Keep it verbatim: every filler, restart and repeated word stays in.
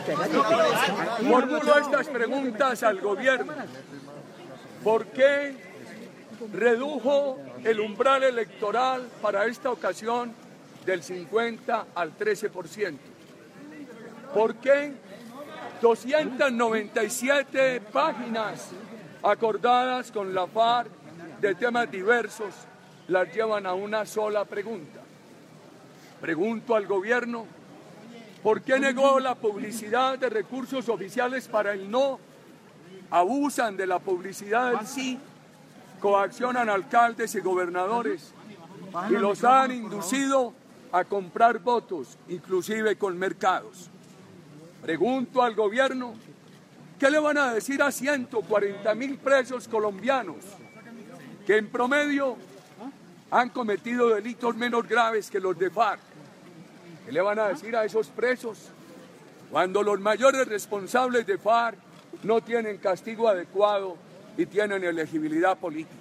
Formulo estas preguntas al gobierno. ¿Por qué redujo el umbral electoral para esta ocasión del cincuenta al trece por ciento? ¿Por qué doscientas noventa y siete páginas acordadas con la FARC de temas diversos las llevan a una sola pregunta? Pregunto al gobierno, ¿por qué negó la publicidad de recursos oficiales para el no? Abusan de la publicidad del sí, coaccionan alcaldes y gobernadores y los han inducido a comprar votos, inclusive con mercados. Pregunto al gobierno, ¿qué le van a decir a ciento cuarenta mil presos colombianos que en promedio han cometido delitos menos graves que los de FARC? ¿Qué le van a decir a esos presos cuando los mayores responsables de FARC no tienen castigo adecuado y tienen elegibilidad política?